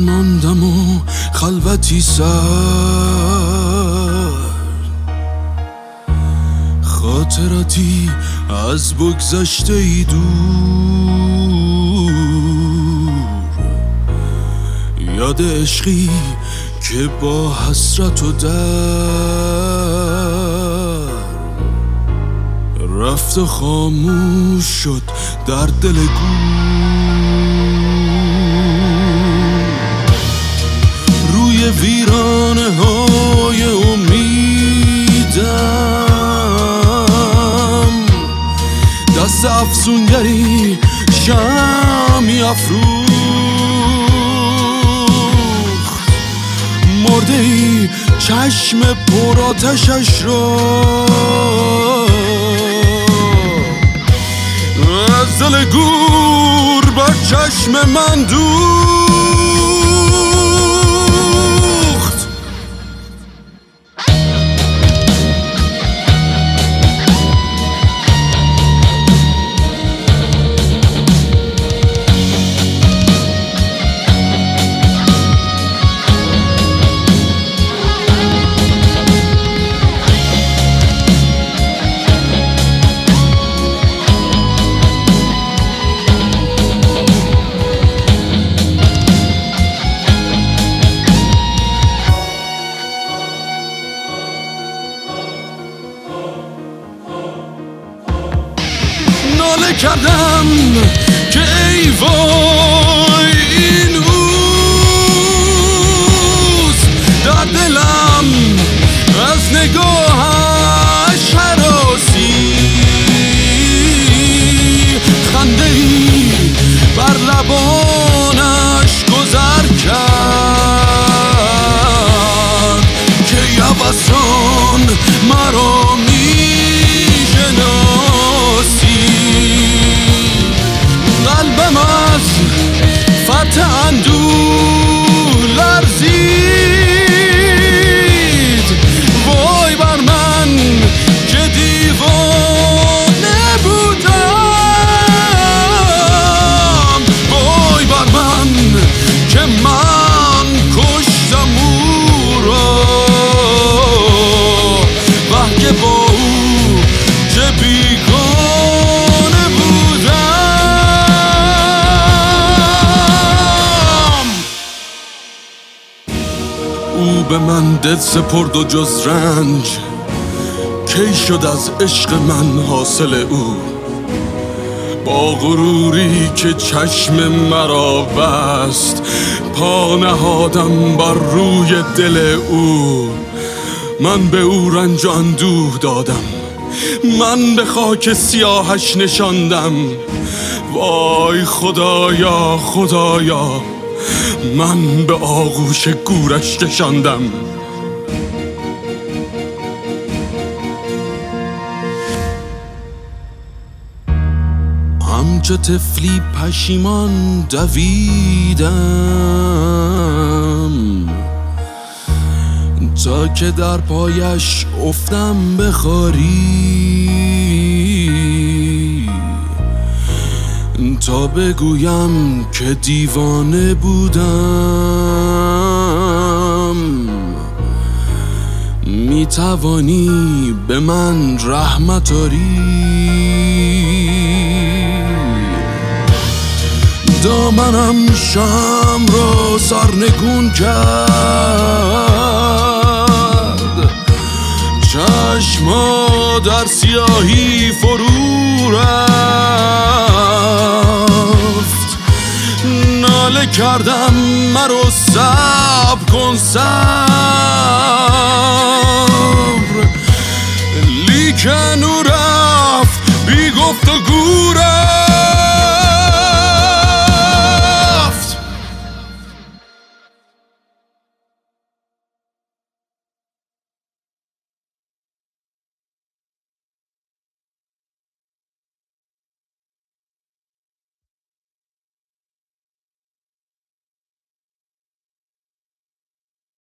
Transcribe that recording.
ماندم و خلوتی خاطراتی از بگذشته ای دور، یاد عشقی که با حسرت و درد رفت و خاموش شد در دل گور. روی ویرانه های امیدم دست افسونگری شمی افروخت، مرده ای چشم پر آتشش را از دل گور بر چشم من دوخت. ناله کردم که ای وای این اوست، در دلم از نگاهش هراسی، خنده ای بر لبانش گذر کرد که یوسان مرا قلبم از فتح اندوه لرزید. وای بر من که دیوانه بودم، وای بر من که من کشتم او را، وه که با او چه بیگانه بودم. او به من دل سپرد و جز رنج کی شد از عشق من حاصل او، با غروری که چشم مرا بست پا نهادم بر روی دل او. من به او رنج و اندوه دادم، من به خاک سیاهش نشاندم. وای خدایا خدایا، من به آغوش گورش کشاندم. همچو طفلی پشیمان دویدم تا که در پایش افتم به خواری، تا بگویم که دیوانه بودم. می توانی به من رحمت آری؟ دامنم شمع را سرنگون کرد، چشما در سیاهی فرو رفت. ناله کردم مرو صبر کن صبر